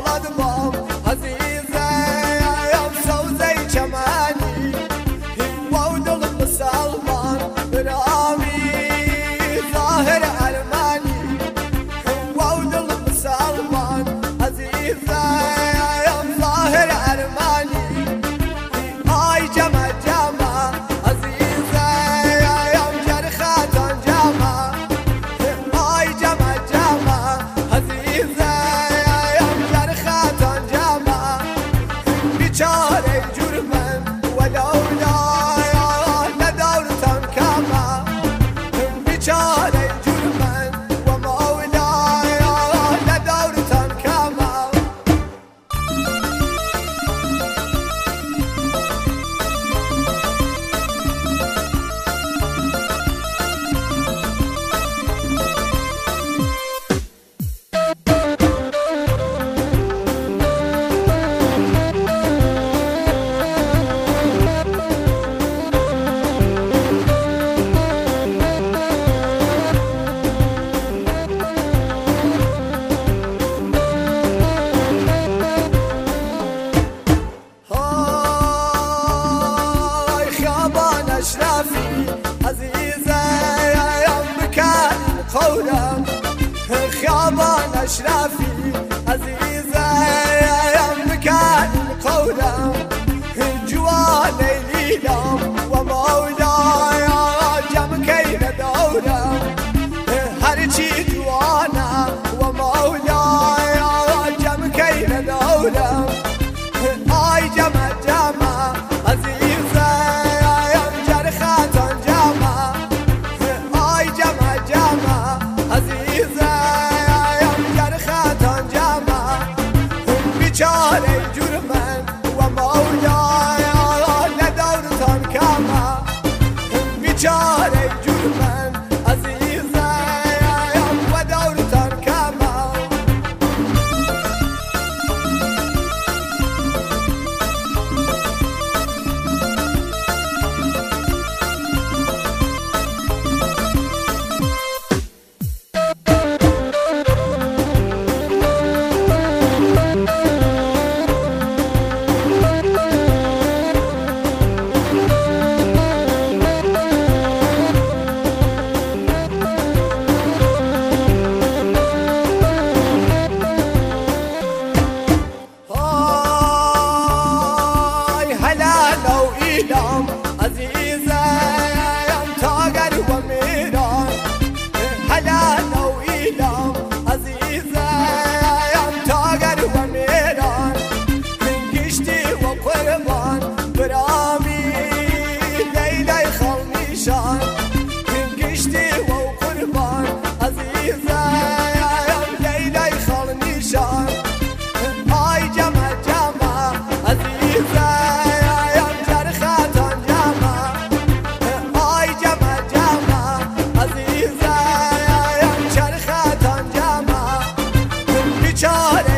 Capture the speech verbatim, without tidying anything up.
بام عزیزه یم سوزه چمنی و دل مسلمان برامی ظاهر ارمنی و دل مسلمان عزیزه یم ظاهر ارمنی آی جمع جمع عزیزه یم جرختان جمع آی جمع جمع عزیزه یم جرختان جمع بیچاره جرمن ولولا ندورتان کما بیچاره جرمن و مولا ندورتان کما اشرفی عزیزه یم بکن قولم خیابان اشرفی عزیزه یم بکن قولم جوان لیلام و مولای جمع کین دورم هرچی جوانه و مولای جمع کین دورم آی جمع جمع عزیزه بیچاره جرمن و مولا ندورتان کما بیچاره جرمن عزیزه و دورتان کما عزیزه یم تاگر و میران حلال و ایلام عزیزه یم تاگر و میران گشتی و قربان برامی لیلی خلمیشان گشتی و قربان عزیزه یم لیلی خلمیشان آی جمع جمع عزیزه بیچاره